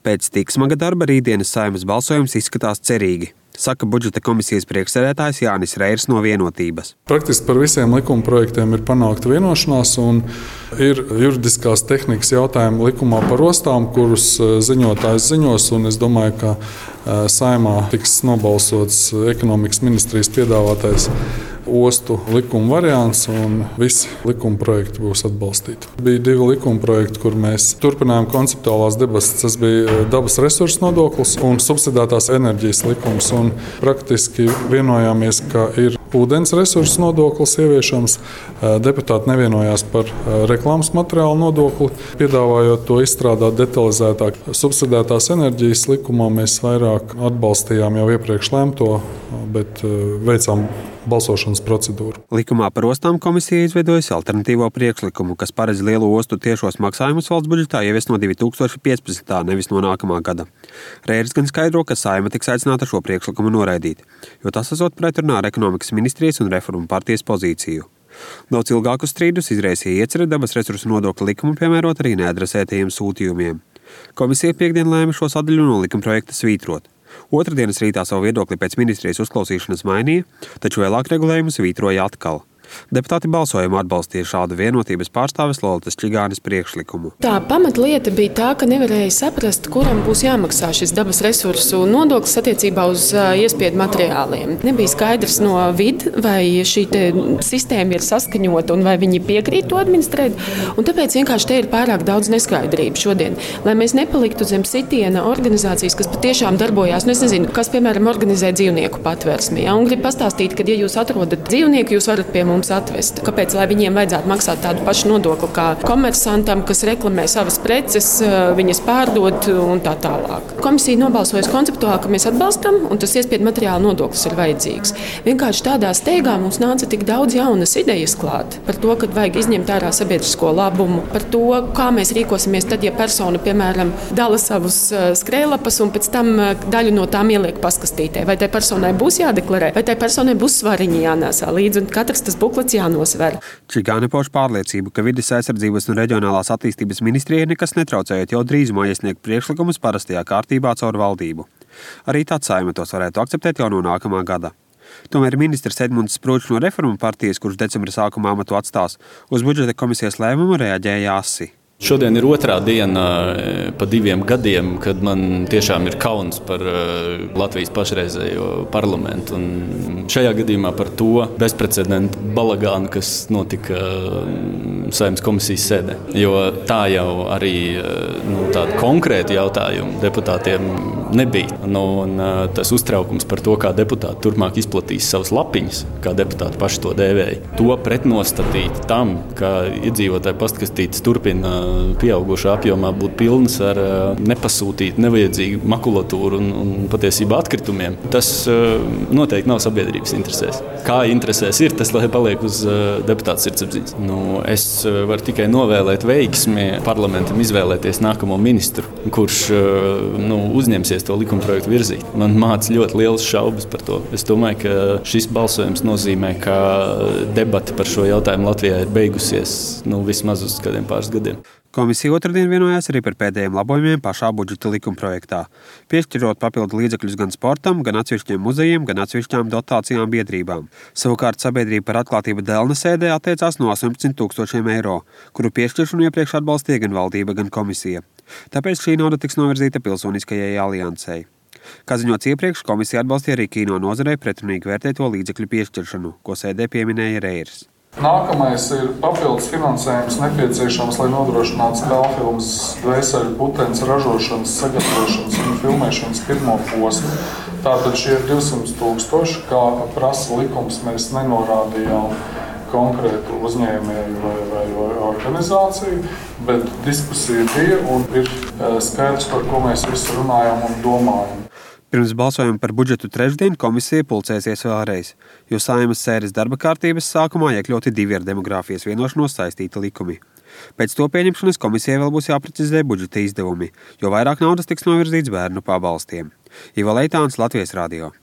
Pēc tik smaga darba rītdienas Saeimas balsojums izskatās cerīgi, saka budžeta komisijas priekšsēdētājs Jānis Reirs no Vienotības. Praktiski par visiem likumprojektiem ir panākta vienošanās, un ir juridiskās tehnikas jautājumi likumā par ostām, kurus ziņotājs ziņos. Es domāju, ka Saeimā tiks nobalsots ekonomikas ministrijas piedāvātais ostu likuma variants, un visi likuma projekti būs atbalstīti. Bija 2 likuma projekti, kur mēs turpinājām konceptuālās debates. Tas bija dabas resursu nodoklis un subsidētās enerģijas likums. Un praktiski vienojāmies, ka ir ūdens resursu nodoklis ieviešams. Deputāti nevienojās par reklāmas materiālu nodokli, piedāvājot to izstrādāt detalizētāk. Subsidētās enerģijas likumā mēs vairāk atbalstījām jau iepriekš lēmto, bet veicām balsošanas procedūru. Likumā par ostām komisija izveidojusi alternatīvo priekšlikumu, kas paredz lielu ostu tiešos maksājumus valsts budžetā ieviest no 2015. nevis no nākamā gada. Reirs gan skaidro, ka Saeima tiks aicināta šo priekšlikumu noraidīt, jo tas esot pretrunā ar ekonomikas ministrijas un reformu partijas pozīciju. Daudz ilgākus strīdus izraisīja iecerē dabas resursu nodokļa likumu piemērot arī neadresētajiem sūtījumiem. Komisija piekdien lēma šo sadaļu no likumprojekta svītrot. Otrdienas rītā savu viedokli pēc ministrijas uzklausīšanas mainīja, taču vēlāk regulējumu svītroja atkal. Deputāti balsojumā atbalstīja šādu Vienotības pārstāves Lolitas Čigānes priekšlikumu. Tā pamatlieta bija tā, ka nevarēja saprast, kuram būs jāmaksā šis dabas resursu nodoklis attiecībā uz iespiedu materiāliem. Nebija skaidrs no vid, vai šī sistēma ir saskaņota un vai viņi piekrīt to administrēt. Un tāpēc vienkārši te ir pārāk daudz neskaidrību šodien. Lai mēs nepaliktu zem sitiena organizācijas, kas patiešām darbojās, es nezinu, kas, piemēram, organizē dzīvnieku patvērsmi. Un grib pastāstīt, ka, ja jūs atrodat dzīvnieku, jūs varat pie mums atvest. Kāpēc, lai viņiem vajadzētu maksāt tādu pašu nodokli kā komersantam, kas reklamē savas preces, viņas pārdod un tā tālāk. Komisija nobalsojas konceptuāli, ka mēs atbalstam, un tas iespiedu materiāla nodoklis ir vajadzīgs. Vienkārši tādā steigā mums nāca tik daudz jaunas idejas klāt par to, ka vajag izņemt ārā sabiedrisko labumu, par to, kā mēs rīkosimies tad, ja persona, piemēram, dala savus skrējlapas un pēc tam daļu no tām ieliek paskastītē. Vai tai personai būs jādeklarē, vai tai personai būs svariņi jānēsā līdzi, un katrs tas buklets jānosver. Čigāne pauž pārliecību, ka vides aizsardzības un reģionālās attīstības ministrijai nekas netraucējot jau drīzumā iesniegt priekšlikumus parastajā kārtībā caur valdību. Arī tāds Saeima tos varētu akceptēt jau no nākamā gada. Tomēr ministrs Edmunds Sprūčs no Reformu partijas, kurš decembra sākumā amatu atstās, uz budžeta komisijas lēmumu reaģēja asi. Šodien ir otrā diena pa 2 gadiem, kad man tiešām ir kauns par Latvijas pašreizējo parlamentu. Un šajā gadījumā par to bezprecedenta balagānu, kas notika Saeimas komisijas sēdē. Jo tā jau arī tāda konkrēta jautājuma deputātiem nebija. Un tas uztraukums par to, kā deputāti turpmāk izplatīs savas lapiņas, kā deputāti paši to dēvēja, to pretnostatīt tam, ka iedzīvotāju pastkastītes turpina pieaugušā apjomā būt pilnas ar nepasūtītu, nevajadzīgu makulatūru un patiesībā atkritumiem. Tas noteikti nav sabiedrības interesēs. Kā interesēs ir, tas lai paliek uz deputāta sirdsapziņas. Es varu tikai novēlēt veiksmi parlamentam izvēlēties nākamo ministru, kurš uzņemsies to likumprojektu virzīt. Man māc ļoti liels šaubas par to. Es domāju, ka šis balsojums nozīmē, ka debata par šo jautājumu Latvijā ir beigusies vismaz uz kādiem pāris gadiem. Komisija otrdien vienojās arī par pēdējiem labojumiem pašā budžeta likumprojektā, piešķirot papildu līdzekļus gan sportam, gan atsevišķiem muzejiem, gan atsevišķām dotācijām biedrībām. Savukārt sabiedrība par atklātību Delna sēdē atteicās no 18,000 eiro, kuru piešķiršanu iepriekš atbalstīja gan valdība, gan komisija. Tāpēc šī nauda tiks novirzīta Pilsoniskajai aliansei. Kā ziņots iepriekš, komisija atbalstīja arī kino nozarei pretrunīgi vērtēto līdzekļu piešķiršanu, ko sēdē pieminēja Reirs. Nākamais ir papildus finansējums nepieciešams, lai nodrošinātu spēlfilmas Dvēseļu putenis ražošanas, sagatavošanas un filmēšanas pirmo posmu. Tātad šie 200,000, kā prasa likums, mēs nenorādījām konkrētu uzņēmēju vai organizāciju, bet diskusija bija un ir skaidrs, par ko mēs visi runājam un domājam. Pirms balsojuma par budžetu trešdien komisija pulcēsies vēlreiz, jo Saeimas sēdes darba kārtības sākumā iekļauti 2 ar demogrāfijas vienošanos saistīti likumi. Pēc to pieņemšanas komisijai vēl būs jāprecizē budžeta izdevumi, jo vairāk naudas tiks novirzīts bērnu pabalstiem. Ivo Leitāns, Latvijas radio.